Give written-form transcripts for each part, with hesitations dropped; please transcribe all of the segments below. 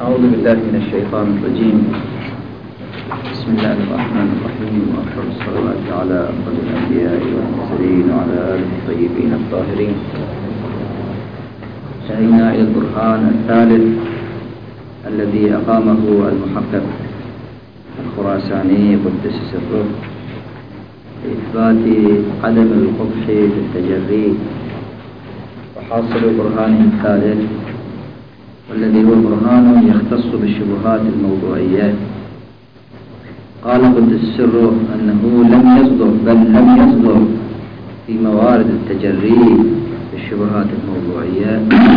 أعوذ بالله من الشيطان الرجيم. بسم الله الرحمن الرحيم، وأفضل الصلوات على أفضل الأنبياء والمرسلين وعلى آله الطيبين الطاهرين. انتهينا إلى البرهان الثالث الذي أقامه المحقق الخراساني قدس سره لإثبات عدم القبح في التجري. وحاصل برهانه الثالث والذي هو برهان يختص بالشبهات الموضوعية، قال قدس سره أنه لم يصدر في موارد التجري بالشبهات الموضوعية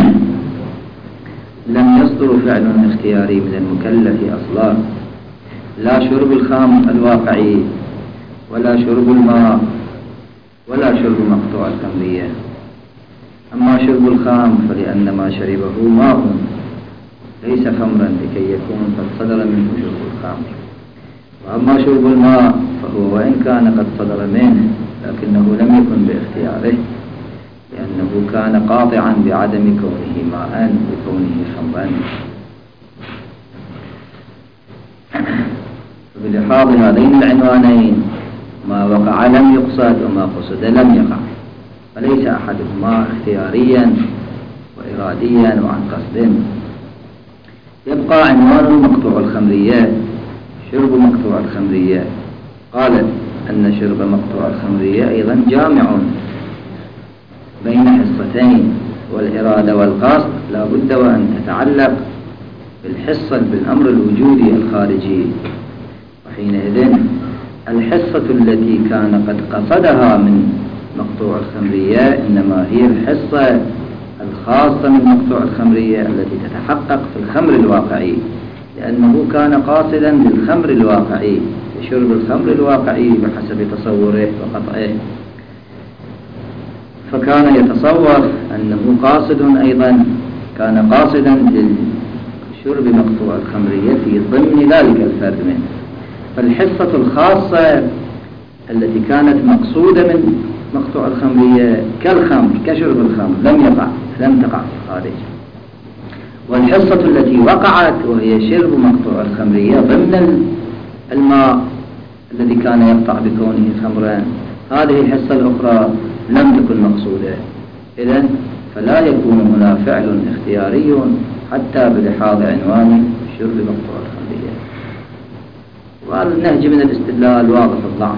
لم يصدر فعل اختياري من المكلف أصلا، لا شرب الخمر الواقعي ولا شرب الماء ولا شرب مقطوع الخمرية. أما شرب الخمر فلأن ما شربه ماء ليس خمرا لكي يكون قد صدر منه شرب الخمر، وأما شرب الماء فهو وإن كان قد صدر منه لكنه لم يكن باختياره، لأنه كان قاطعا بعدم كونه ماء وكونه خمرا. بلحاظ هذين العنوانين ما وقع لم يقصد وما قصد لم يقع، فليس أحدهما اختياريا وإراديا وعن قصد. يبقى عنوان مقطوع الخمرية، شرب مقطوع الخمرية. قالت أن شرب مقطوع الخمرية أيضا جامع بين حصتين، والإرادة والقصد لا بد وأن تتعلق بالحصة بالأمر الوجودي الخارجي. وحينئذ الحصة التي كان قد قصدها من مقطوع الخمرية إنما هي الحصة الخاصة من مقطوع الخمرية التي تتحقق في الخمر الواقعي، لأنه كان قاصدا للخمر الواقعي، لشرب الخمر الواقعي بحسب تصوره وقطعه، فكان يتصور أنه قاصد أيضا، كان قاصدا لشرب مقطوع الخمرية في ضمن ذلك الفرد منه. فالحصة الخاصة التي كانت مقصودة من مقطوع الخمرية كالخمر كشرب الخمر لم تقع في الخارج، والحصة التي وقعت وهي شرب مقطوع الخمرية ضمن الماء الذي كان يقطع بكونه خمرا، هذه الحصة الأخرى لم تكن مقصودة. إذن فلا يكون هنا فعل اختياري حتى بلحاظ عنوان شرب مقطوع الخمرية. وهذا النهج من الاستدلال واضح الضعف،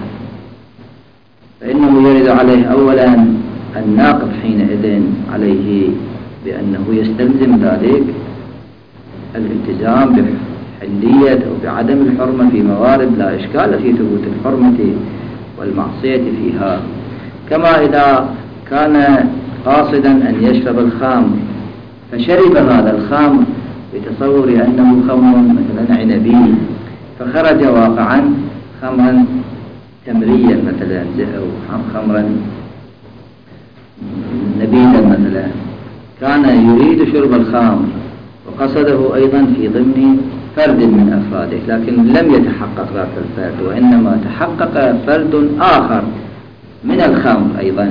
فإنه يرد عليه أولا الناقض حينئذ عليه بأنه يستلزم ذلك الالتزام بحلية أو بعدم الحرمة في موارد لا إشكال في ثبوت الحرمة والمعصية فيها، كما إذا كان قاصدا أن يشرب الخمر فشرب هذا الخمر بتصور أنه خمر مثلا عنبي، فخرج واقعا خمرا تمريا مثلا أو خمرا نبيذا مثلا، كان يريد شرب الخمر وقصده أيضا في ضمن فرد من أفراده، لكن لم يتحقق ذاك الفرد، وإنما تحقق فرد آخر من الخمر أيضا،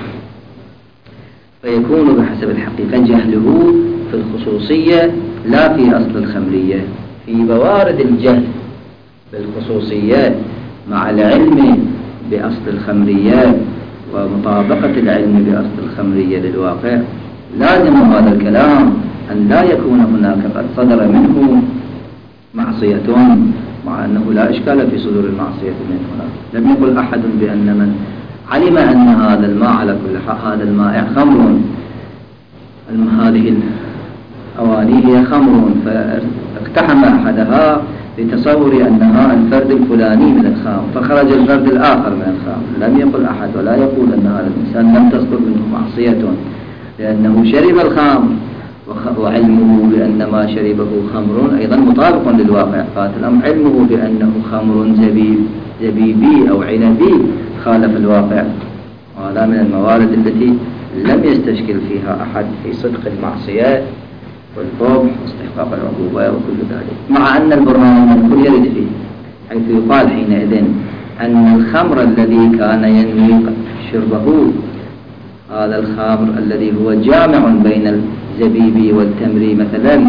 فيكون بحسب الحقيقة جهله في الخصوصية لا في أصل الخمرية. في موارد الجهل بالخصوصية مع العلم بأصل الخمرية ومطابقة العلم بأصل الخمرية للواقع، لازم هذا الكلام أن لا يكون هناك قد صدر منه معصية، مع أنه لا إشكال في صدور المعصية من هنا. لم يقل أحد بأن من علم أن هذا الماء على كل حال هذا الماء خمر، هذه الأواني هي خمر، فاقتحم أحدها لتصور أنها الفرد الفلاني من الخمر فخرج الفرد الآخر من الخمر. لم يقل أحد ولا يقول أن هذا الإنسان لم تصدر منه معصية، لأنه شرب الخمر وعلمه بأن ما شربه خمر أيضا مطابق للواقع، فالأمر علمه بأنه خمر زبيبي أو عنبي خالف الواقع. وهذا من الموارد التي لم يستشكل فيها أحد في صدق المعصية والقبح واستحقاق العقوبة وكل ذلك، مع أن البرهان المذكور يرد فيه، حيث يقال حينئذ أن الخمر الذي كان ينوي شربه، هذا الخمر الذي هو جامع بين الزبيب والتمر مثلا،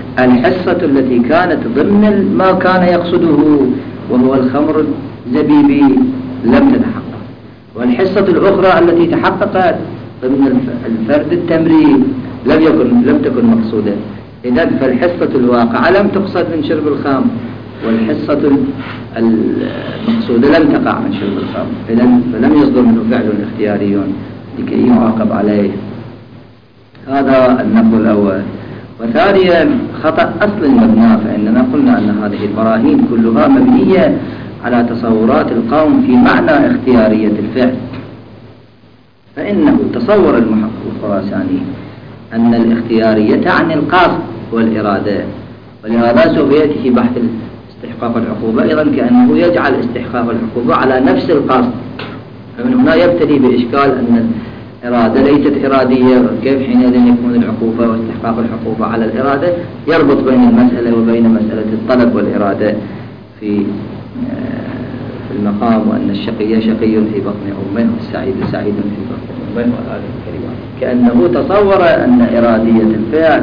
الحصة التي كانت ضمن ما كان يقصده وهو الخمر الزبيبي لم تتحقق، والحصة الأخرى التي تحققت ضمن الفرد التمري لم تكن مقصودة. إذن فالحصة الواقعة لم تقصد من شرب الخمر، والحصة المقصودة لم تقع من شرب الخمر، إذن فلم يصدر منه فعل اختياري لكي يعاقب عليه. هذا النقل الأول. وثانيا خطأ أصل المبنى، فإننا قلنا أن هذه البراهين كلها مبنية على تصورات القوم في معنى اختيارية الفعل، فإنه تصور المحقق الخراساني أن الاختيارية تعني القصد والإرادة، ولهذا سوف يأتي في بحث استحقاق العقوبة أيضا كأنه يجعل استحقاق العقوبة على نفس القصد. فمن هنا يبتدي بإشكال أن الإرادة ليست إرادية، كيف حينئذ يكون العقوبة واستحقاق العقوبة على الإرادة؟ يربط بين المسألة وبين مسألة الطلب والإرادة في المقام، وأن الشقي شقي في بطن أمه والسعيد سعيد في بطن أمه وهذه الكلمات، كأنه تصور أن إرادية الفعل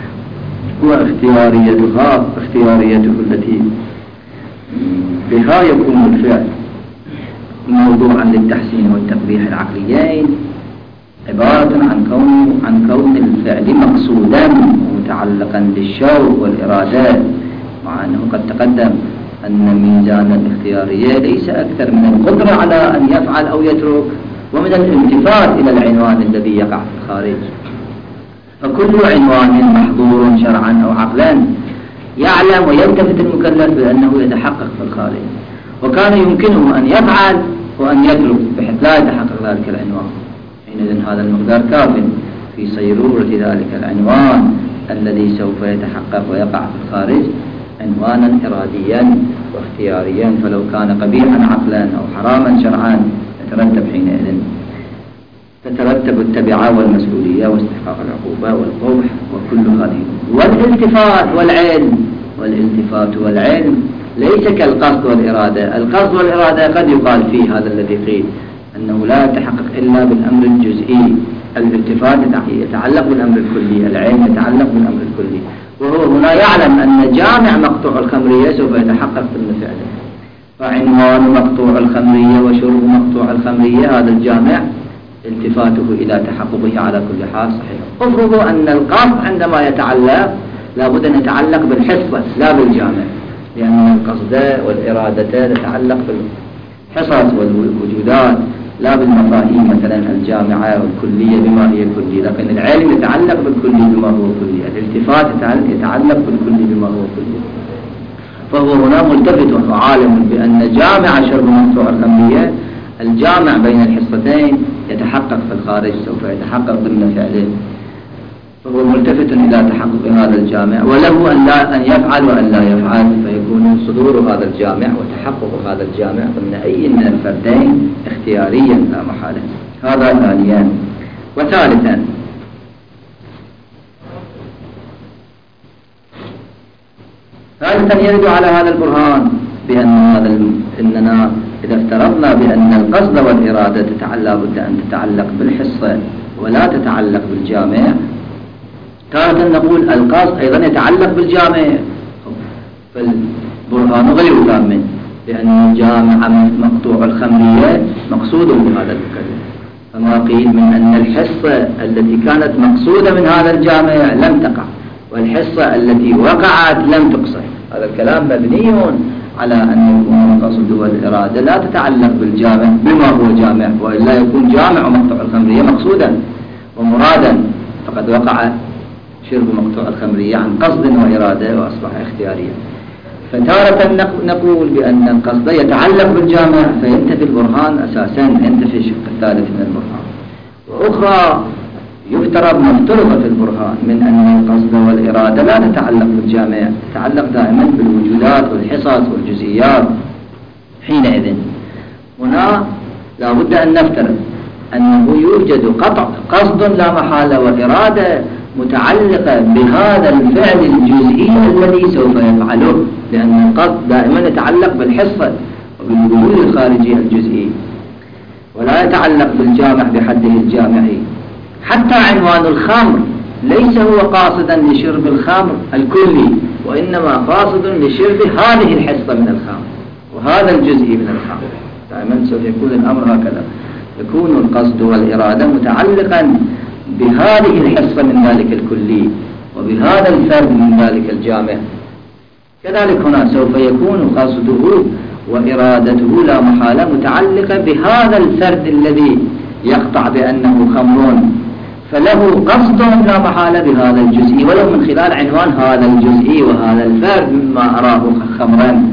واختياريتها اختياريته التي بها يكون الفعل موضوعا للتحسين والتقبيح العقليين عبارة عن كون الفعل مقصودا متعلقا بالشوق والإرادات، مع أنه قد تقدم أن ميزان الاختيارية ليس أكثر من القدرة على أن يفعل أو يترك، ومن الالتفات إلى العنوان الذي يقع في الخارج. فكل عنوان محظور شرعا أو عقلا يعلم ويلتفت المكلف بأنه يتحقق في الخارج، وكان يمكنه أن يفعل وأن يترك بحيث لا يتحقق ذلك العنوان. حينئذ هذا المقدار كاف في صيرورة ذلك العنوان الذي سوف يتحقق ويقع في الخارج عنوانا إراديا واختياريا، فلو كان قبيحا عقلا أو حراما شرعا تترتب التبعة والمسؤولية واستحقاق العقوبة والقبح وكل هذه. والالتفات والعلم ليس كالقصد والإرادة. القصد والإرادة قد يقال فيه هذا الذي قيل أنه لا يتحقق إلا بالأمر الجزئي، الالتفات يتعلق بالأمر الكلي، العلم يتعلق بالأمر الكلي، وهو هنا يعلم أن جامع مقطوع الخمرية سوف يتحقق ضمن فعله، فعنوان مقطوع الخمرية وشرب مقطوع الخمرية هذا الجامع التفاته إلى تحققه على كل حال صحيح. افرضوا أن القصد عندما يتعلق لابد أن يتعلق بالحصة لا بالجامع، لأن القصد والإرادة تتعلق بالحصص والوجودات لا بالمفاهيم مثلا الجامعة والكلية بما هي كلية، لكن العلم يتعلق بالكلي بما هو كلي، الالتفات يتعلق بالكلي بما هو كلي. فهو هنا ملتفت وعالم بأن جامع شرب مقطوع الخمرية الجامع بين الحصتين يتحقق في الخارج، سوف يتحقق ضمن فعله، فهو ملتفت إلى تحقق هذا الجامع، وله أن يفعل وأن لا يفعل، فيكون صدور هذا الجامع وتحقق هذا الجامع ضمن أي من الفردين اختياريا لا محالة. هذا ثانيا. ثالثا يرد على هذا البرهان إننا إذا افترضنا بأن القصد والإرادة لابد أن تتعلق بالحصة ولا تتعلق بالجامع، تارة نقول القصد أيضا يتعلق بالجامع، فالبرهان غير تام، لأن الجامع مقطوع الخمرية مقصود بهذا المكلف، فما قيل من أن الحصة التي كانت مقصودة من هذا الجامع لم تقع، والحصة التي وقعت لم تقصر. هذا الكلام مبني على أن يكون القصد والإرادة لا تتعلق بالجامع بما هو جامع، وإلا يكون جامع مقطوع الخمرية مقصودا ومرادا، فقد وقع شرب مقطوع الخمرية عن قصد وإرادة وأصبح اختياريا. فتارة نقول بأن القصد يتعلق بالجامع فينتفي البرهان أساسا، ينتفي الشق الثالث من البرهان. وأخرى يفترض مفترضة في البرهان من أن القصد والإرادة لا تتعلق بالجامع، تتعلق دائما بالوجودات والحصص والجزئيات. حينئذ هنا لا بد أن نفترض أنه يوجد قصد لا محالة وإرادة متعلقة بهذا الفعل الجزئي الذي سوف يفعله، لأن القصد دائما يتعلق بالحصة وبالوجود الخارجي الجزئي ولا يتعلق بالجامع بحده الجامعي. حتى عنوان الخمر ليس هو قاصدا لشرب الخمر الكلي، وإنما قاصد لشرب هذه الحصة من الخمر وهذا الجزء من الخمر. دائما سوف يكون الأمر هكذا، يكون القصد والإرادة متعلقا بهذه الحصة من ذلك الكلي وبهذا الفرد من ذلك الجامع. كذلك هنا سوف يكون قصده وإرادته لا محالة متعلقة بهذا الفرد الذي يقطع بأنه خمر، فله قصد لا محالة بهذا الجزء ولو من خلال عنوان هذا الجزء وهذا الفرد مما أراه خمرا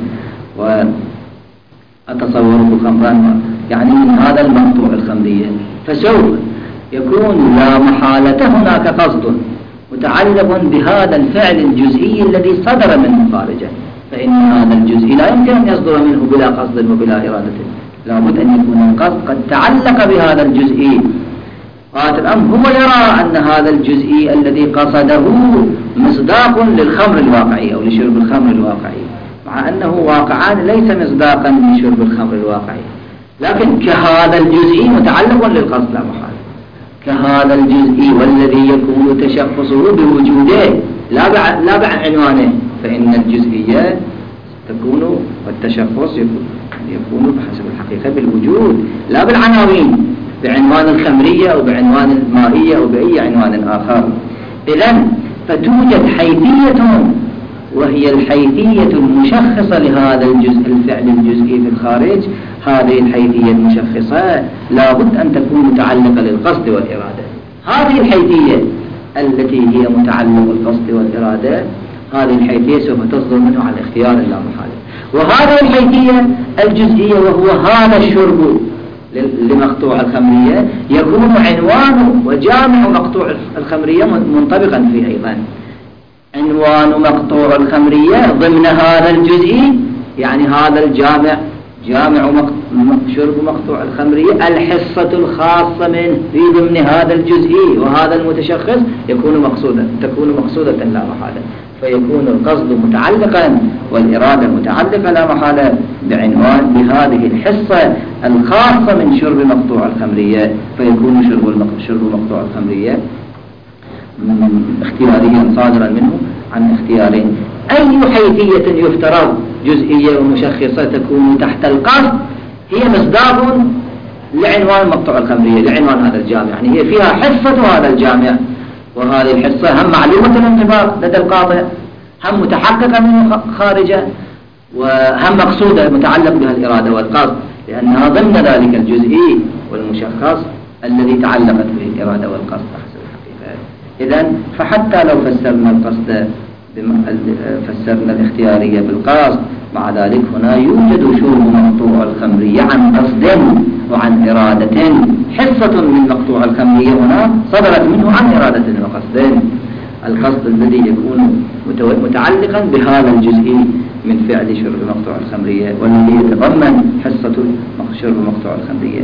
وأتصوره خمرا، يعني من هذا المقطوع الخمرية. فسوف يكون لا محالة هناك قصد متعلق بهذا الفعل الجزئي الذي صدر منه خارجا، فإن هذا الجزء لا يمكن أن يصدر منه بلا قصد وبلا إرادة، لابد أن يكون القصد قد تعلق بهذا الجزء. قاتل أم هو يرى أن هذا الجزء الذي قصده مصداق للخمر الواقعي أو لشرب الخمر الواقعي، مع أنه واقعان ليس مصداقا لشرب الخمر الواقعي، لكن كهذا الجزء متعلق للقصد لا محال، كهذا الجزء والذي يكون تشخصه بوجوده لا بعنوانه، فإن الجزئية تكون والتشخص يكون بحسب الحقيقة بالوجود لا بالعناوين، بعنوان الخمرية أو بعنوان المائية أو بأي عنوان آخر. إذن فتوجد حيثية وهي الحيثية المشخصة لهذا الجزء الفعل الجزئي في الخارج. هذه الحيثية المشخصة لابد أن تكون متعلقة للقصد والإرادة. هذه الحيثية التي هي متعلقة بالقصد والإرادة، هذه الحيثية سوف تصدر منه عن اختيار اللامحالة. وهذه الحيثية الجزئية وهو هذا الشرب لمقطوع الخمرية يكون عنوان وجامع مقطوع الخمرية منطبقا فيه أيضا. عنوان مقطوع الخمرية ضمن هذا الجزء، يعني هذا الجامع جامع شرب مقطوع الخمرية، الحصة الخاصة منه في ضمن هذا الجزء وهذا المتشخص تكون مقصودة لا محالة، فيكون القصد متعلقا والإرادة متعلقة لا محالة بعنوان بهذه الحصة الخاصة من شرب مقطوع الخمرية، فيكون شرب مقطوع الخمرية اختياريا صادرا منه عن اختيارين. أي حيثية يفترض جزئية ومشخصة تكون تحت القصد هي مصداق لعنوان مقطوع الخمرية، لعنوان هذا الجامع، يعني هي فيها حصة هذا الجامع، وهذه الحصة هم معلومة الانطباق لدى القاطع، هم متحققة منه خارجة، وهم مقصودة متعلق بها الإرادة والقصد، لأنها ضمن ذلك الجزئي والمشخص الذي تعلقت به الإرادة والقصد حسب الحقيقة. إذن فحتى لو فسرنا القصد فسرنا الاختيارية بالقصد، مع ذلك هنا يوجد شرب مقطوع الخمرية عن قصد وعن إرادة، حصة من مقطوع الخمرية هنا صدرت منه عن إرادة وقصد. القصد الذي يكون متعلقا بهذا الجزء من فعل شرب مقطوع الخمرية والذي يتضمن حصة شرب مقطوع الخمرية.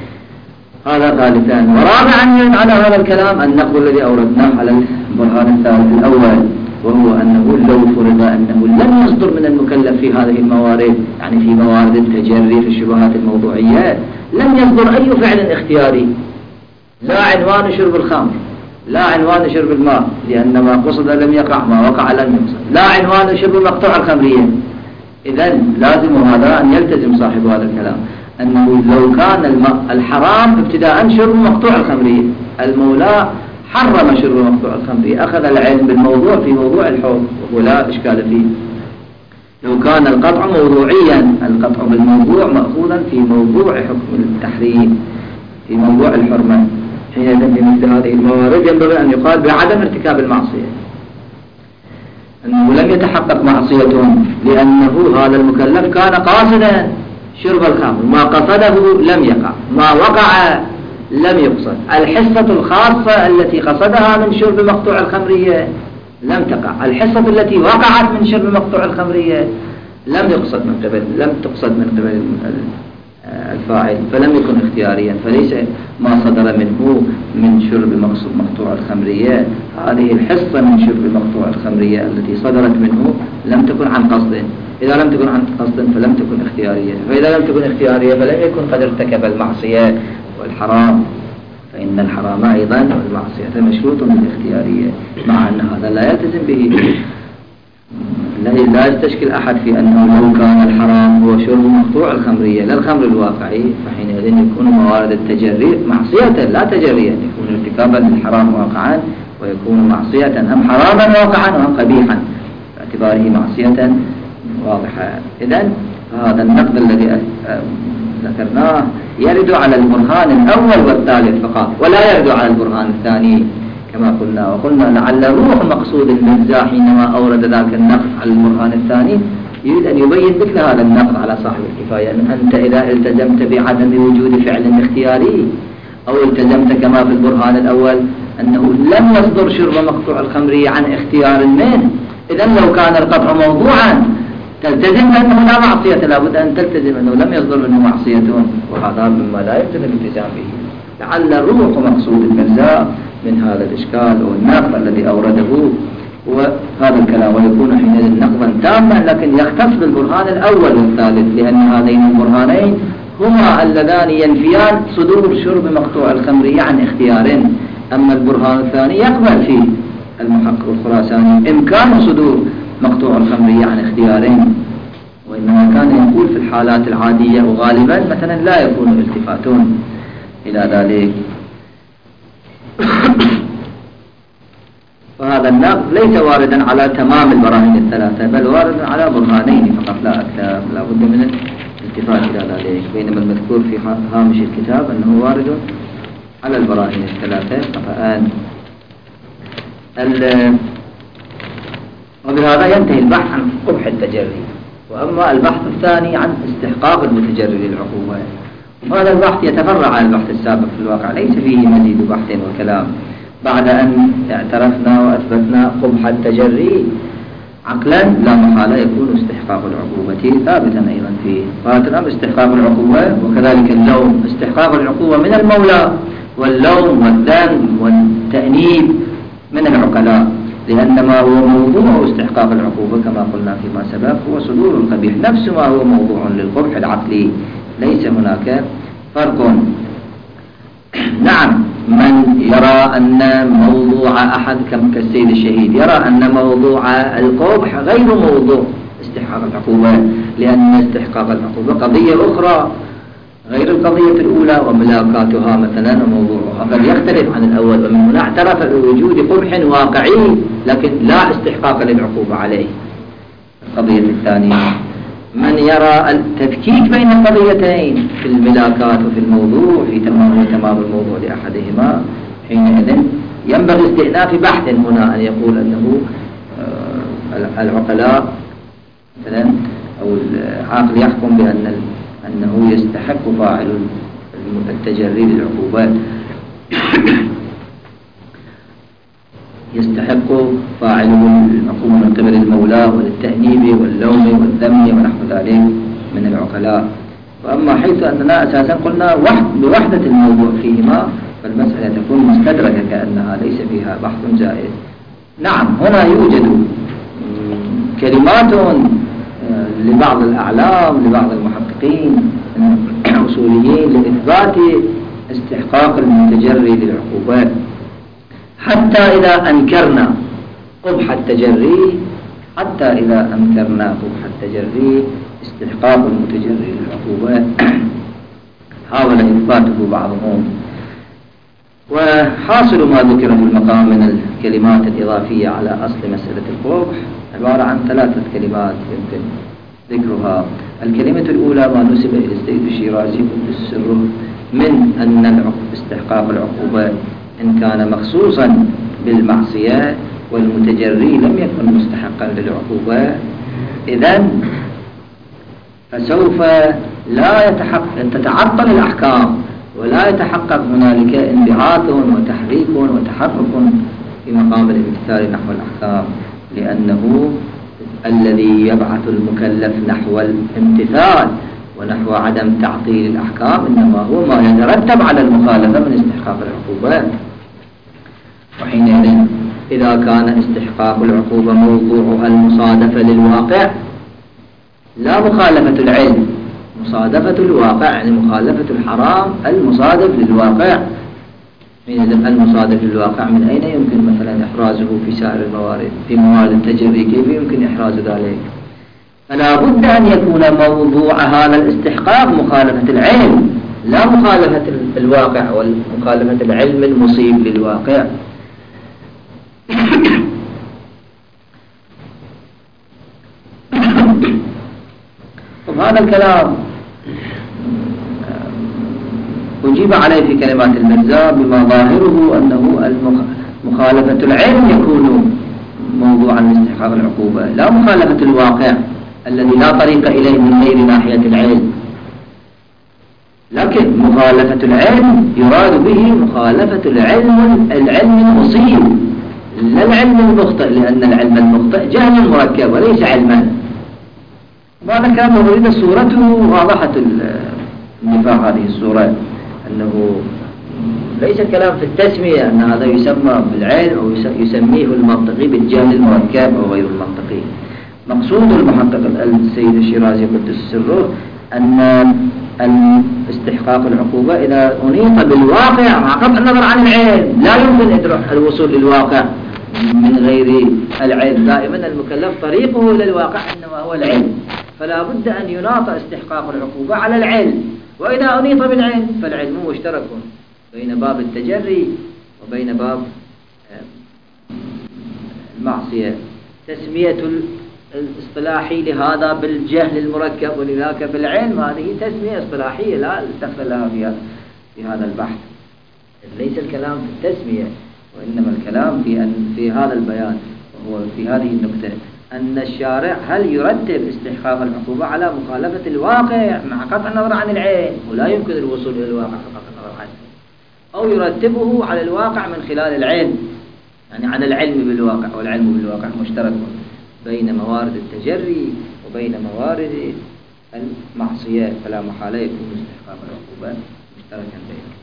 هذا ثالثا. ورابعا على هذا الكلام النقل الذي أوردناه على البرهان الثالث الأول، وهو أنه لو فرض أنه لم يصدر من المكلف في هذه الموارد، يعني في موارد التجري في الشبهات الموضوعية، لم يصدر أي فعل اختياري، لا عنوان شرب الخمر، لا عنوان شرب الماء لأن ما قصد لم يقع، ما وقع لم يقصد، لا عنوان شرب مقطوع الخمرية. إذن لازم هذا أن يلتزم صاحب هذا الكلام أنه لو كان الحرام ابتداء شرب مقطوع الخمرية، المولى حرم شرب مقطوع الخمرية، أخذ العلم بالموضوع في موضوع الحكم ولا إشكال فيه. لو كان القطع موضوعيا، القطع بالموضوع مأخوذا في موضوع حكم التحريم، في موضوع الحرمة، حينئذ في مثل هذه الموارد ينبغي أن يقال بعدم ارتكاب المعصية، أنه لم يتحقق معصيته لأنه هذا المكلف كان قاصدا شرب الخمر، ما قصده لم يقع، ما وقع لم يقصد. الحصة الخاصة التي قصدها من شرب مقطوع الخمرية لم تقع، الحصة التي وقعت من شرب مقطوع الخمرية لم تقصد من قبل الفاعل، فلم يكن اختياريا، فليس ما صدر منه من شرب مقطوع الخمرية، هذه الحصة من شرب مقطوع الخمرية التي صدرت منه لم تكن عن قصد. إذا لم تكن عن قصد فلم تكن اختيارية، فإذا لم تكن اختيارية فلم يكن قد ارتكب المعصية والحرام، فإن الحرام أيضا والمعصية مشروط بالاختيارية، مع أن هذا لا يلتزم به. لا يستشكل أحد في أنه لو كان الحرام هو شرب مقطوع الخمرية لا الخمر الواقعي، فحينئذ يكون موارد التجري معصية لا تجريا، يكون ارتكابا للحرام واقعا ويكون معصية، أم حراما واقعا وأم قبيحا باعتباره معصية واضحة. إذن هذا النقد الذي ذكرناه يرد على البرهان الأول والثالث فقط، ولا يرد على البرهان الثاني كما قلنا. وقلنا لعل روح مقصود المرزا حينما أورد ذاك النقد على البرهان الثاني يريد أن يبين مثل هذا النقد على صاحب الكفاية، أن أنت إذا التزمت بعدم وجود فعل اختياري أو التزمت كما في البرهان الأول أنه لم يصدر شرب مقطوع الخمرية عن اختيار منه، إذن لو كان القطع موضوعا تلتزم أنه لا معصية، لابد أن تلتزم أنه لم يصدر منه معصية، وهذا مما لا يلزم الالتزام به. لعل روح مقصود المرزا من هذا الإشكال والنقد الذي أورده وهذا الكلام، ويكون حينئذ نقضا تاما، لكن يختص بالبرهان الأول والثالث، لأن هذين البرهانين هما اللذان ينفيان صدور شرب مقطوع الخمرية عن اختيار. أما البرهان الثاني يقبل فيه المحقق الخراساني إمكان صدور مقطوع الخمرية عن اختيارين، وإنما كان يقول في الحالات العادية وغالبا مثلا لا يكون التفاتون إلى ذلك. وهذا النقد ليس واردا على تمام البراهين الثلاثة، بل واردا على برهانين فقط لا أكثر، لا بد من الالتفات إلى ذلك، بينما المذكور في هامش الكتاب أنه وارد على البراهين الثلاثة فالآن. وبهذا ينتهي البحث عن قبح التجري. وأما البحث الثاني عن استحقاق المتجري للعقوبة، وهذا البحث يتفرع عن البحث السابق في الواقع، ليس فيه مزيد بحث وكلام. بعد أن اعترفنا وأثبتنا قبح التجري عقلا لا محالة يكون استحقاق العقوبة ثابتا أيضا فيه. قالت الأمر استحقاق العقوبة وكذلك اللوم، استحقاق العقوبة من المولى، واللوم والذم والتأنيب من العقلاء، لأن ما هو موضوع استحقاق العقوبة كما قلنا فيما سبق هو صدور القبيح، نفس ما هو موضوع للقبح العقلي، ليس هناك فرق. نعم، من يرى أن موضوع أحد كالسيد الشهيد يرى أن موضوع القبح غير موضوع استحقاق العقوبة، لأن استحقاق العقوبة قضية أخرى غير القضية الأولى وملاكاتها مثلا وموضوعها قد يختلف عن الأول، ومن هنا اعترف بوجود قبح واقعي لكن لا استحقاق للعقوبة عليه. القضية الثانية من يرى التفكيك بين القضيتين في الملاكات وفي الموضوع في تمام الموضوع لأحدهما، حينئذ ينبغي استئناف بحث هنا أن يقول أنه العقلاء مثلا أو العاقل يحكم أنه يستحق فاعل التجري للعقوبات يستحق فاعله العقوبة من قبل المولى وللتأنيب واللوم والذم ونحو ذلك من العقلاء. وأما حيث أننا أساسا قلنا بوحدة الموضوع فيهما فالمسألة تكون مستدركة كأنها ليس فيها بحث زائد. نعم، هنا يوجد كلمات لبعض الأعلام لبعض المحققين الأصوليين لإثبات استحقاق المتجري للعقوبات، حتى إذا أنكرنا قبح التجري استحقاق المتجري للعقوبات حاول إثباته بعضهم. وحاصل ما ذكر في المقام من الكلمات الإضافية على أصل مسألة القبح عبارة عن 3 كلمات يمكن ذكرها. الكلمة الأولى ما نسب إلى السيد الشيرازي قدس سره من أن استحقاق العقوبة إن كان مخصوصا بالمعصية والمتجري لم يكن مستحقا للعقوبة، إذن فسوف لا تتعطل الأحكام ولا يتحقق هنالك انبعاث وتحريك وتحرك في مقام الامتثال نحو الأحكام، لأنه الذي يبعث المكلف نحو الامتثال ونحو عدم تعطيل الأحكام إنما هو ما يترتب على المخالفة من استحقاق العقوبات. وحينئذ إذا كان استحقاق العقوبة موضوعها المصادفة للواقع لا مخالفة العلم، مصادفة الواقع يعني مخالفة الحرام المصادف للواقع، المصادف للواقع من أين يمكن مثلا إحرازه في سائر الموارد؟ في موارد التجري كيف يمكن إحراز ذلك؟ فلا بد أن يكون موضوع هذا الاستحقاق مخالفة العلم، لا مخالفة الواقع ومخالفة العلم المصيب للواقع. وهذا الكلام أجيب عليه في كلمات المرزا بما ظاهره أنه مخالفة العلم يكون موضوعا لاستحقاق العقوبة، لا مخالفة الواقع الذي لا طريق إليه من غير ناحية العلم. لكن مخالفة العلم يراد به مخالفة العلم المصيب لا العلم المخطئ، لأن العلم المخطئ جهل مركب وليس علما. وهذا كان مريد صورته واضحة النفاق هذه الصورة، أنه ليس الكلام في التسمية أن هذا يسمى بالعلم أو يسميه المنطقي بالجهل المركب أو غير المنطقي. مقصود المحقق السيد الشيرازي قدس سره أن استحقاق العقوبة إذا أنيط بالواقع مع قطع النظر عن العلم، لا يمكن إدراك الوصول للواقع من غير العلم. دائما المكلف طريقه إلى الواقع إنما هو العلم، فلا بد أن يناط استحقاق العقوبة على العلم. وإذا أنيط بالعلم فالعلم مشترك بين باب التجري وبين باب المعصية. تسمية الاصطلاحي لهذا بالجهل المركب ولذاك بالعلم هذه تسمية اصطلاحية لا دخل لها في هذا البحث. ليس الكلام في التسمية، وإنما الكلام في هذا البيان، وهو في هذه النقطة أن الشارع هل يرتب استحقاق العقوبة على مخالفة الواقع مع قطع النظر عن العين، ولا يمكن الوصول إلى الواقع قطع النظر عنه، أو يرتبه على الواقع من خلال العلم، يعني عن العلم بالواقع، والعلم بالواقع مشترك بين موارد التجري وبين موارد المعصية، فلا محالة يكون استحقاق العقوبة مشتركا بينهما.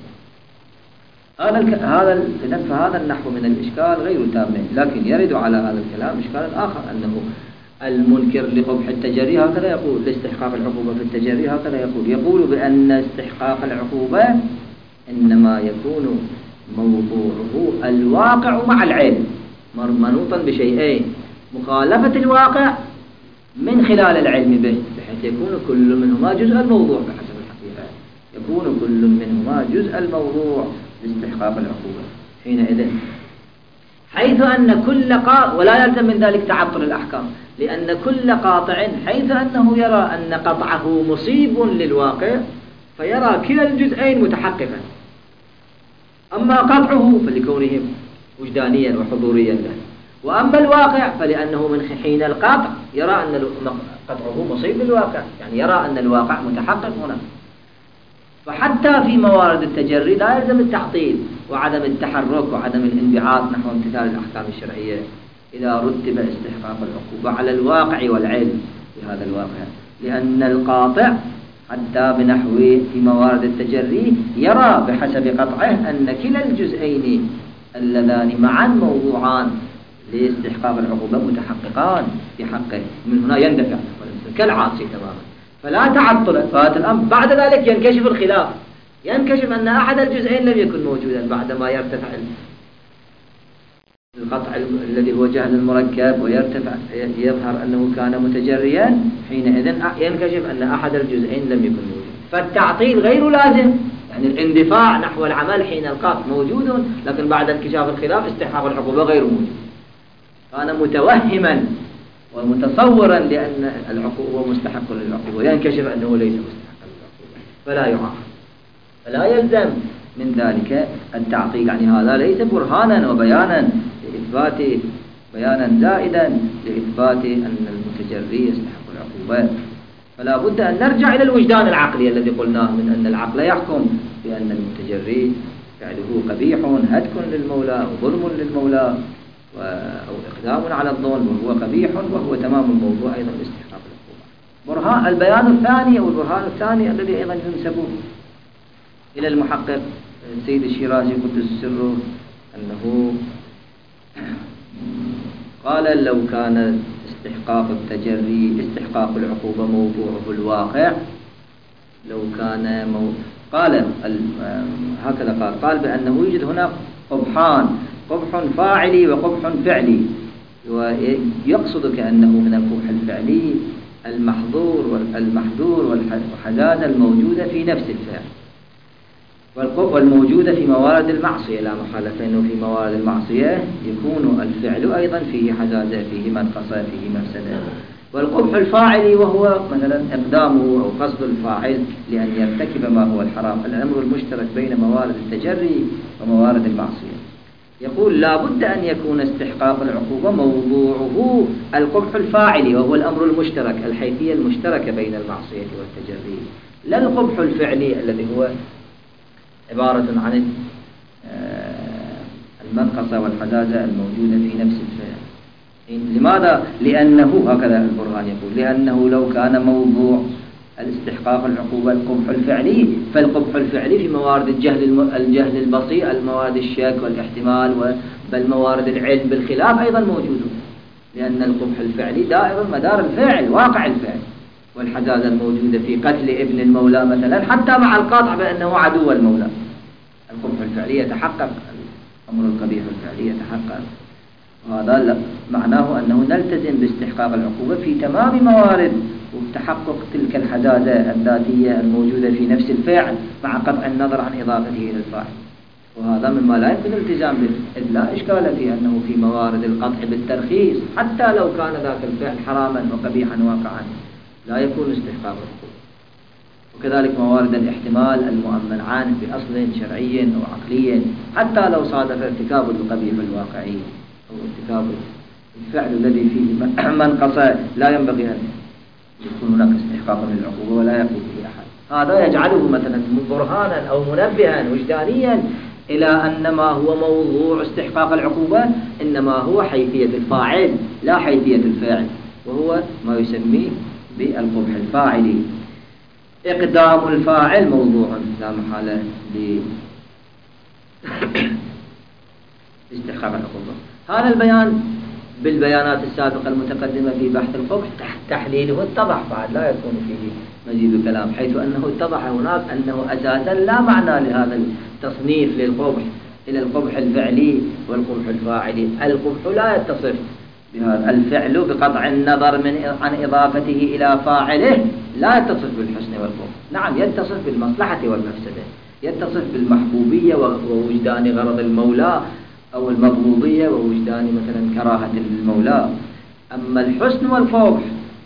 فهذا النحو من الإشكال غير تام، لكن يرد على هذا الكلام إشكال آخر، أنه المنكر لقبح التجري هكذا يقول، لاستحقاق العقوبة في التجري هكذا يقول بأن استحقاق العقوبة إنما يكون موضوعه الواقع مع العلم، منوطا بشيئين: مخالفة الواقع من خلال العلم به، بحيث يكون كل منهما جزء الموضوع بحسب الحقيقة، يكون كل منهما جزء الموضوع لاستحقاق العقوبة حينئذ، حيث أن كل ولا يلزم من ذلك تعطل الأحكام، لأن كل قاطع حيث أنه يرى أن قطعه مصيب للواقع فيرى كلا الجزئين متحققا، أما قطعه فلكونه وجدانيا وحضوريا له، وأما الواقع فلأنه من حين القطع يرى أن قطعه مصيب للواقع، يعني يرى أن الواقع متحقق هنا. فحتى في موارد التجري لا يلزم التعطيل وعدم التحرك وعدم الانبعاث نحو امتثال الأحكام الشرعية إذا رتب استحقاق العقوبة على الواقع والعلم بهذا الواقع، لأن القاطع حتى بنحو في موارد التجري يرى بحسب قطعه أن كلا الجزئين اللذان معا موضوعان لاستحقاق العقوبة متحققان في حقه، من هنا يندفع كالعاصي تماما، فلا تعطل. فهذا الأمر بعد ذلك ينكشف الخلاف، ينكشف أن أحد الجزئين لم يكن موجودا بعدما يرتفع القطع الذي هو جهل المركب ويرتفع يظهر أنه كان متجريا، حينئذ ينكشف أن أحد الجزئين لم يكن موجود. فالتعطيل غير لازم، يعني الاندفاع نحو العمل حين القطع موجود، لكن بعد انكشاف الخلاف استحقاق العقوبة غير موجود. كان متوهما ومتصورا لأن العقوبة مستحق للعقوبة، ينكشف أنه ليس مستحق للعقوبة فلا يعاقب، فلا يلزم من ذلك التعطيل. يعني هذا ليس برهانا وبيانا لإثبات بيانا زائدا لإثبات أن المتجري يستحق العقوبة. فلا بد أن نرجع إلى الوجدان العقلي الذي قلناه من أن العقل يحكم بأن المتجري فعله قبيح هتك للمولى وظلم للمولى أو إقدام على الظلم وهو قبيح، وهو تمام الموضوع أيضا لاستحقاق العقوبة. البيان الثاني أو البرهان الثاني الذي أيضا ينسب إلى المحقق السيد الشيرازي قدس سره أنه قال: لو كان استحقاق التجري استحقاق العقوبة موضوعه الواقع لو كان قال هكذا قال بأنه يوجد هنا قبحان، قبح فاعلي وقبح فعلي، ويقصد كأنه من القبح الفعلي المحظور والحداثة الموجودة في نفس الفعل، والموجودة في موارد المعصية لا محالة، فإنه في موارد المعصية يكون الفعل أيضا فيه حداثة، فيه منقصة، فيه مفسدة. والقبح الفاعلي وهو مثلا إقدامه أو قصد الفاعل لأن يرتكب ما هو الحرام، الأمر المشترك بين موارد التجري وموارد المعصية. يقول لا بد أن يكون استحقاق العقوبة موضوعه القبح الفاعلي، وهو الأمر المشترك، الحيثية المشتركة بين المعصية والتجري، لا القبح الفعلي الذي هو عبارة عن المنقصة والحداثة الموجودة في نفس الفعل. لماذا؟ لأنه هكذا البرهان يقول لأنه لو كان موضوع الاستحقاق العقوبة القبح الفعلي، فالقبح الفعلي في موارد الجهل البسيط، الموارد الشك والاحتمال، بل موارد العلم بالخلاف أيضا موجود، لأن القبح الفعلي دائر مدار الفعل، واقع الفعل، والحداثة الموجودة في قتل ابن المولى مثلا حتى مع القاطع بأنه عدو المولى، القبح الفعلي يتحقق، الأمر القبيح الفعلي يتحقق، وهذا معناه أنه نلتزم باستحقاق العقوبة في تمام موارد وتحقق تلك الحداثة الذاتية الموجودة في نفس الفعل مع قطع النظر عن إضافته إلى الفاعل. وهذا مما لا يمكن الالتزام به، إذ لا إشكال في أنه في موارد القطع بالترخيص حتى لو كان ذاك الفعل حراما وقبيحا واقعا لا يكون استحقاق العقوبة. وكذلك موارد الاحتمال المؤمن عنه بأصل شرعي أو عقلي حتى لو صادف ارتكاب القبيح الواقعي أو ارتكاب الفعل الذي فيه منقصة لا ينبغي أن يكون هناك استحقاق للعقوبة ولا يقول به أحد. هذا يجعله مثلا برهانا أو منبها وجدانيا إلى أن ما هو موضوع استحقاق العقوبة إنما هو حيثية الفاعل لا حيثية الفاعل، وهو ما يسميه بالقبح الفاعلي. إقدام الفاعل موضوع لا محالة لاستحقاق العقوبة. هذا البيان بالبيانات السابقة المتقدمة في بحث القبح تحليله اتضح، بعد لا يكون فيه مزيد كلام، حيث أنه اتضح هناك أنه أساسا لا معنى لهذا التصنيف للقبح إلى القبح الفعلي والقبح الفاعلي. القبح لا يتصف بهذا الفعل بقطع النظر عن إضافته إلى فاعله، لا يتصف بالحسن والقبح، نعم يتصف بالمصلحة والمفسدة، يتصف بالمحبوبية ووجدان غرض المولى أو المبغوضية ووجدان مثلا كراهة المولى. أما الحسن والقبح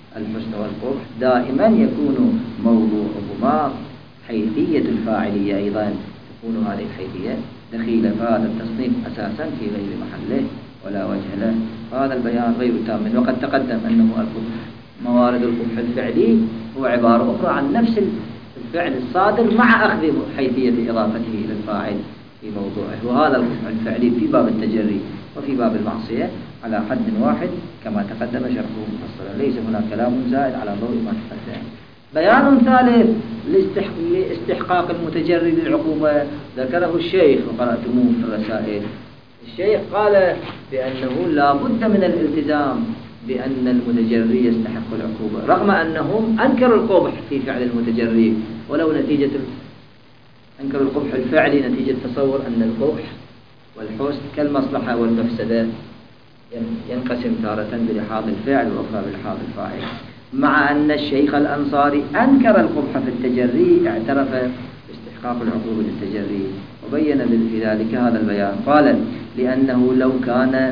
دائما يكون موضوعهما حيثية الفاعلية، أيضا تكون هذه الحيثية دخيلة، فهذا التصنيف أساسا في غير محله ولا وجه له، هذا البيان غير تام. وقد تقدم أنه موارد القبح الفعلي هو عبارة أخرى عن نفس الفعل الصادر مع أخذ حيثية إضافته إلى الفاعل في موضوعه، وهذا القبح الفعلي في باب التجري وفي باب المعصية على حد واحد كما تقدم شرحه مفصلا، ليس هناك كلام زائد على ضوء ما تقدم. بيان ثالث لاستحقاق المتجري للعقوبة ذكره الشيخ وقرأتموه في الرسائل. الشيخ قال بأنه لا بد من الالتزام بأن المتجري يستحق العقوبة، رغم أنهم أنكروا القبح في فعل المتجري، ولو نتيجة أنكروا القبح الفعلي نتيجة تصور أن القبح والحسن كالمصلحة والمفسدة ينقسم تارة بلحاظ الفعل وأخرى بلحاظ الفاعل، مع أن الشيخ الأنصاري أنكر القبح في التجري، اعترف باستحقاق العقوبة للتجري وبين في ذلك هذا البيان. قال لأنه لو كان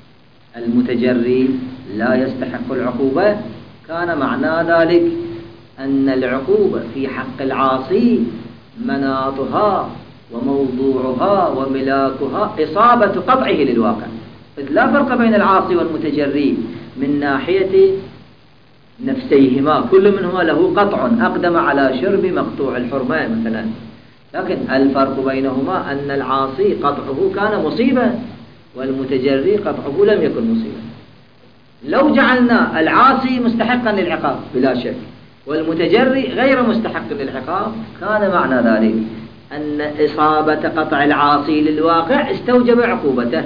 المتجري لا يستحق العقوبة كان معنى ذلك أن العقوبة في حق العاصي مناطها وموضوعها وملاكها إصابة قطعه للواقع، إذ لا فرق بين العاصي والمتجري من ناحية نفسيهما، كل منهما له قطع أقدم على شرب مقطوع الحرمة مثلا، لكن الفرق بينهما أن العاصي قطعه كان مصيبة والمتجري قطعه لم يكن مصيبة. لو جعلنا العاصي مستحقا للعقاب بلا شك والمتجري غير مستحق للعقاب كان معنى ذلك أن إصابة قطع العاصي للواقع استوجب عقوبته،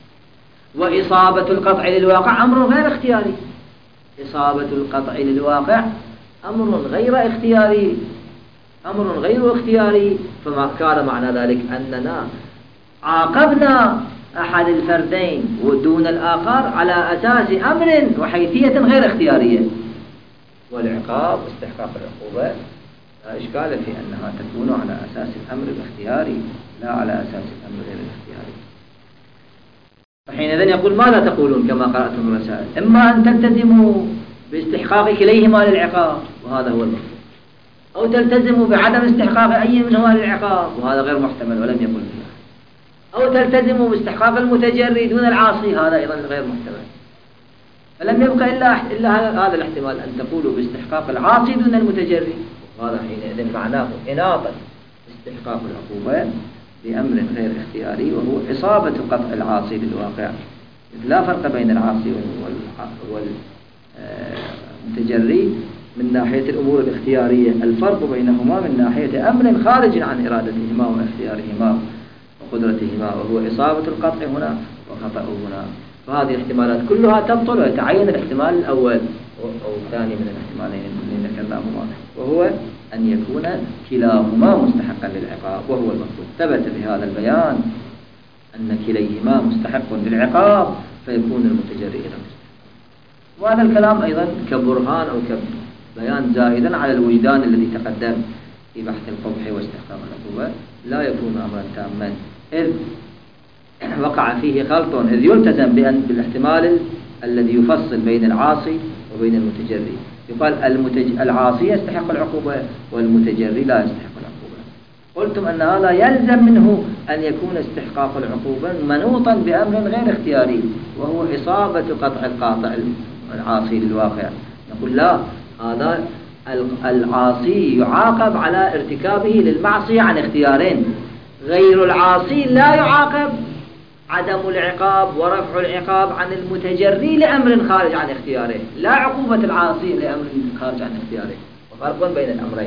وإصابة القطع للواقع أمر غير اختياري، إصابة القطع للواقع أمر غير اختياري، أمر غير اختياري، فما كان معنى ذلك أننا عاقبنا أحد الفردين ودون الآخر على أساس أمر وحيثية غير اختيارية. والعقاب استحقاق العقوبة لا إشكال في أنها تكون على أساس الأمر الاختياري لا على أساس الأمر غير الاختياري. فحينئذ يقول ماذا تقولون كما قرأتم الرسائل؟ إما أن تلتزموا باستحقاق كليهما للعقاب وهذا هو المطلوب، أو تلتزموا بعدم استحقاق أي منهما للعقاب وهذا غير محتمل ولم يكن فيه، أو تلتزموا باستحقاق المتجري دون العاصي هذا أيضا غير محتمل. فلم يبقى إلا هذا الاحتمال أن تقولوا باستحقاق العاصي دون المتجري، وهذا حينئذ معناه إناطة استحقاق العقوبة بأمر غير اختياري وهو إصابة قطع العاصي بالواقع. لا فرق بين العاصي والمتجري من ناحية الأمور الاختيارية، الفرق بينهما من ناحية أمر خارج عن إرادتهما واختيارهما وقدرتهما، وهو إصابة القطع هنا وخطأه هنا. فهذه الاحتمالات كلها تبطل ويتعين الاحتمال الأول أو الثاني من الاحتمالين الذين ذكرناهما، وهو أن يكون كلاهما مستحقا للعقاب وهو المطلوب. ثبت بهذا البيان أن كليهما مستحق للعقاب فيكون المتجري إلى مستحق. وهذا الكلام أيضا كبرهان أو كبيان زائدا على الوجدان الذي تقدم في بحث القبح واستحقاق العقوبة لا يكون أمرا تاما، إذ وقع فيه خلط، إذ يلتزم بالاحتمال الذي يفصل بين العاصي وبين المتجري. يقال العاصي يستحق العقوبة والمتجري لا يستحق العقوبة. قلتم أن هذا يلزم منه أن يكون استحقاق العقوبة منوطا بأمر غير اختياري وهو إصابة قطع القاطع العاصي للواقع. نقول لا، هذا العاصي يعاقب على ارتكابه للمعصية عن اختيارين، غير العاصي لا يعاقب عدم العقاب ورفع العقاب عن المتجري لأمر خارج عن اختياره، لا عقوبة العاصي لأمر خارج عن اختياره. وفرق بين الأمرين،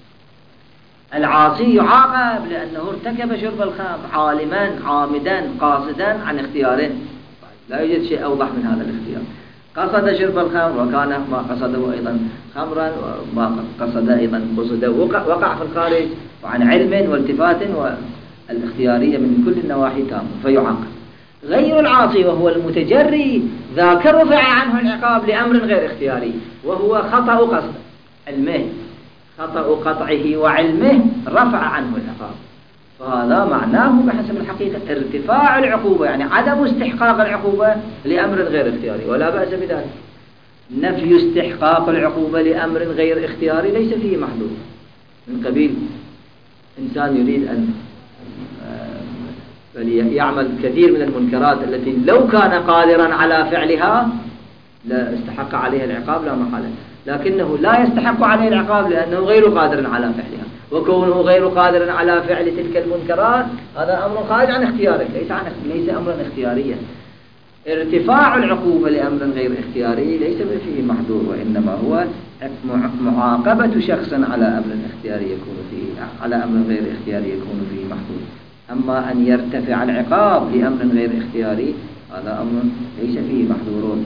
العاصي يعاقب لأنه ارتكب شرب الخمر عالما عامدا قاصدا عن اختياره، لا يوجد شيء أوضح من هذا الاختيار. قصد شرب الخمر وكان ما قصده أيضا خمرا وما قصد أيضا قصده وقع في الخارج وعن علم والتفات والاختيارية من كل النواحي تامة فيعاقب. غير العاصي وهو المتجري ذاك رفع عنه العقاب لأمر غير اختياري وهو خطأ قصد علمه، خطأ قطعه وعلمه رفع عنه العقاب، فهذا معناه بحسب الحقيقة ارتفاع العقوبة، يعني عدم استحقاق العقوبة لأمر غير اختياري ولا بأس بذلك. نفي استحقاق العقوبة لأمر غير اختياري ليس فيه محدود، من قبيل إنسان يريد أن يعمل كثير من المنكرات التي لو كان قادرا على فعلها لا استحق عليها العقاب لا محالة، لكنه لا يستحق عليه العقاب لأنه غير قادر على فعلها، وكونه غير قادر على فعل تلك المنكرات هذا أمر خارج عن اختياره ليس أمرا اختياريا. ارتفاع العقوبة لأمر غير اختياري ليس فيه محظور، وإنما هو معاقبة شخص على أمر اختياري يكون فيه على أمر غير اختياري يكون فيه محظور. أما أن يرتفع العقاب لأمر غير اختياري هذا أمر ليس فيه محظور.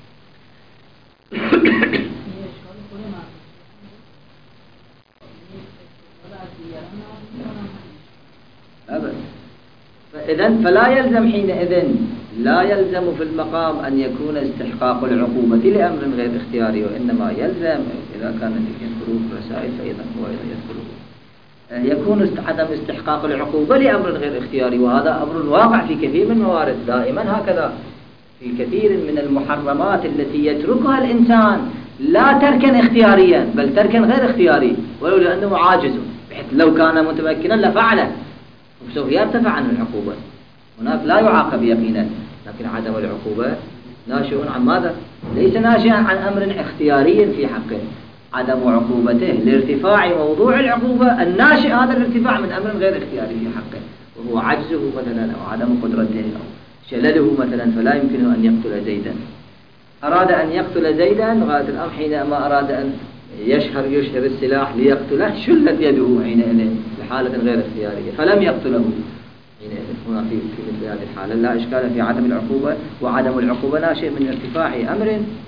أبدا. فلا يلزم حينئذ لا يلزم في المقام أن يكون استحقاق العقوبة لأمر غير اختياري، وإنما يلزم إذا كان يذكره الرسائل فإذا هو يذكره يكون عدم استحقاق العقوبة لأمر غير اختياري، وهذا أمر واقع في كثير من الموارد دائما هكذا. في كثير من المحرمات التي يتركها الإنسان لا تركا اختياريا بل تركا غير اختياري ولو لأنه عاجز، بحيث لو كان متمكنا لفعله وسوف يرتفع عنه العقوبة. هناك لا يعاقب يقينا، لكن عدم العقوبة ناشئ عن ماذا؟ ليس ناشئا عن أمر اختياري في حقه، عدم عقوبته لارتفاع موضوع العقوبة الناشئ هذا الارتفاع من أمر غير اختياري في حقه، وهو عجزه مثلا أو عدم قدرته أو شلله مثلا، فلا يمكنه أن يقتل زيدا. أراد أن يقتل زيدا غاية الأمر حينما أراد أن يشهر السلاح ليقتله شلت يده حينئذ بحالة غير اختيارية فلم يقتله. هنا في مثل هذه الحالة لا إشكال في عدم العقوبة، وعدم العقوبة ناشئ من ارتفاع أمر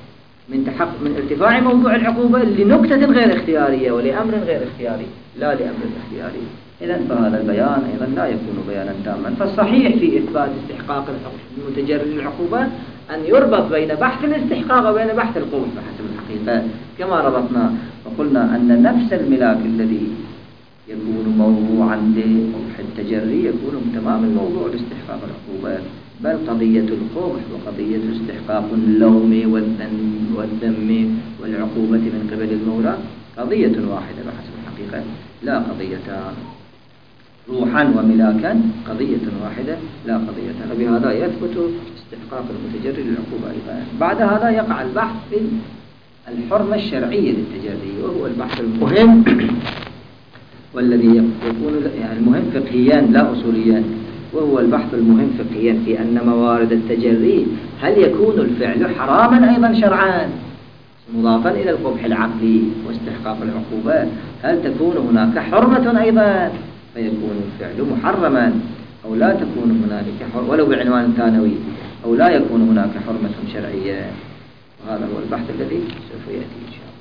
من ارتفاع موضوع العقوبة لنكتة غير اختيارية ولأمر غير اختياري لا لأمر اختياري. إذن فهذا البيان أيضا لا يكون بيانا تاما. فالصحيح في إثبات استحقاق المتجرد للعقوبة أن يربط بين بحث الاستحقاق وبين بحث القبح بحسب الحقيقة، كما ربطنا وقلنا أن نفس الملاك الذي يكون موضوعا لقبح التجري يكون تمام الموضوع لاستحقاق العقوبة، بل قضية القبح وقضية استحقاق اللوم والذم والعقوبة من قبل المولى قضية واحدة بحسب الحقيقة لا قضيتان. روحا وملاكا قضية واحدة لا قضيتان. وبهذا يثبت استحقاق المتجري للعقوبة أيضا. بعد هذا يقع البحث في الحرمة الشرعية للتجري، وهو البحث المهم والذي يكون يعني المهم فقهيا لا أصوليا، وهو البحث المهم فقهيا في أن موارد التجري هل يكون الفعل حراما أيضا شرعا مضافا إلى القبح العقلي واستحقاق العقوبة، هل تكون هناك حرمة أيضا فيكون الفعل محرما، أو لا تكون هنالك ولو بعنوان ثانوي، أو لا يكون هناك حرمة شرعية. وهذا هو البحث الذي سوف يأتي إن شاء الله.